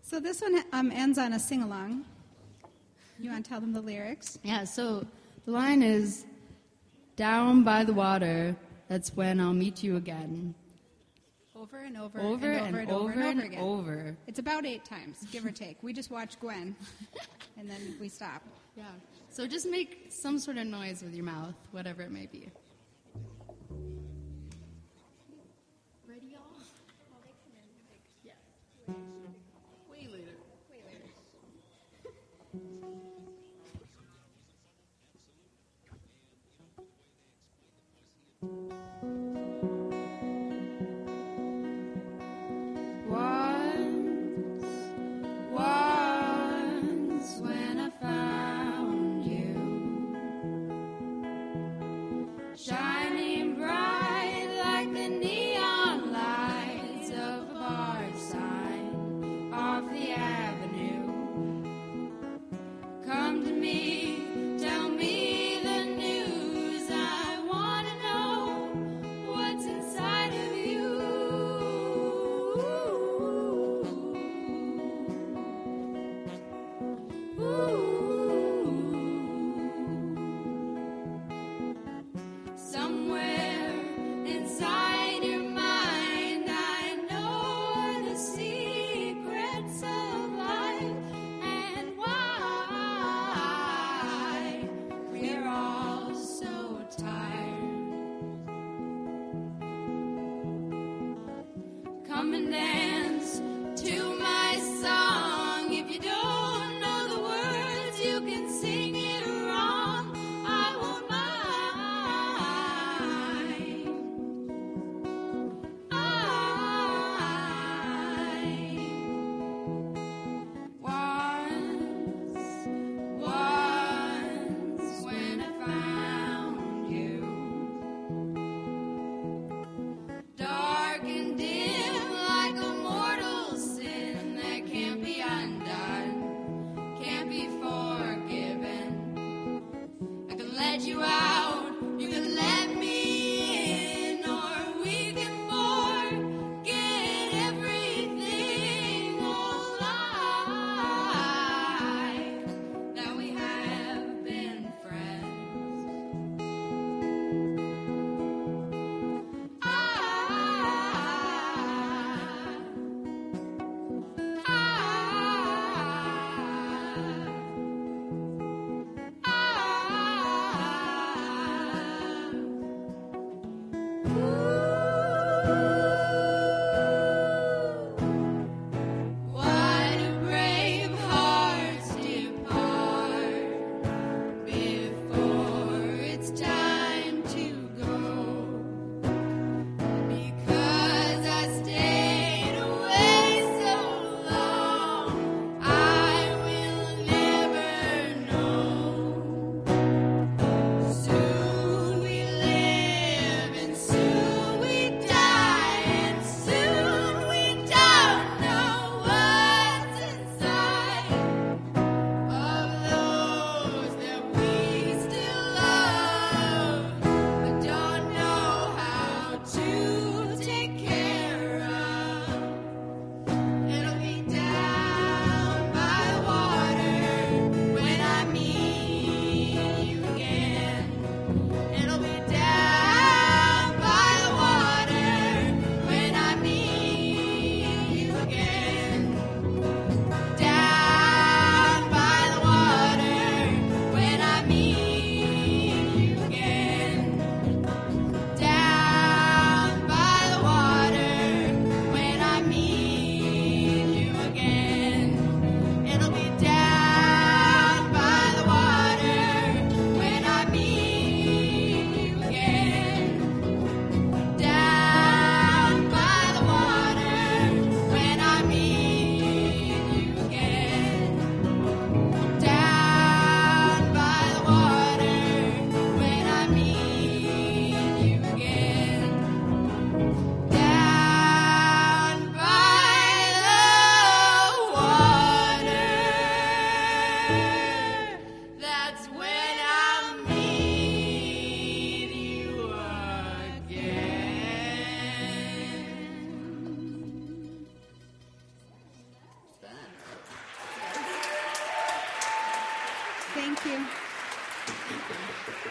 So this one ends on a sing-along. You want to tell them the lyrics? Yeah, so the line is, down by the water, that's when I'll meet you again. Over and over, Over and over and over and over again. over. It's about 8 times, give or take. We just watch Gwen, and then we stop. Yeah. So just make some sort of noise with your mouth, whatever it may be. Ready, y'all? Yeah. Way later. Once when I found you, Thank you.